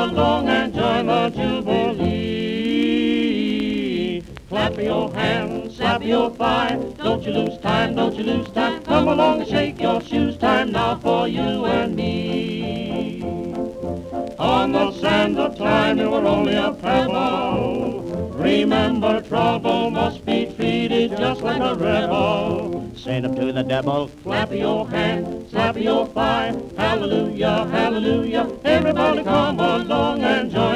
along and join the jubilee. Clap your hands, slap your thigh, don't you lose time, don't you lose time. Come along and shake your shoes, time now for you and me. On the sand of time you were only a pebble. Remember trouble must be treated just like a rebel. Send 'em to the devil. Clap your hand, slap your thigh, hallelujah, hallelujah. Everybody come along and join